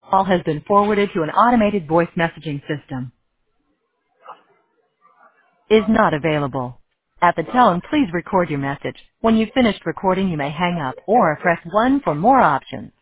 Call has been forwarded to an automated voice messaging system. Is not available. At the tone, please record your message. When you've finished recording, you may hang up or press 1 for more options.